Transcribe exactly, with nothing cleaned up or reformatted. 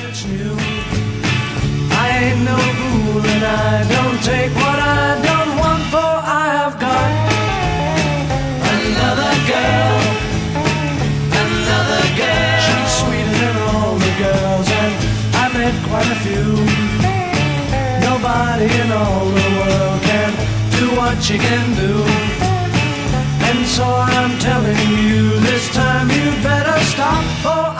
it's new. I ain't no fool and I don't take what I don't want, for I have got another girl, another girl. She's sweeter than all the girls, and I met quite a few. Nobody in all the world can do what you can do. And so I'm telling you, this time you better stop, for